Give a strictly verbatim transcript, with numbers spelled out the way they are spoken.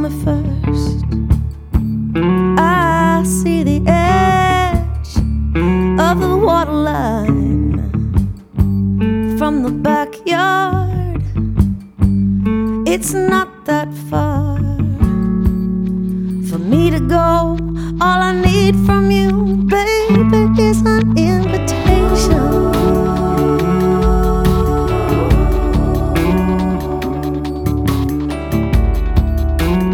me first. I see the edge of the waterline from the backyard. It's not that far for me to go. All I need from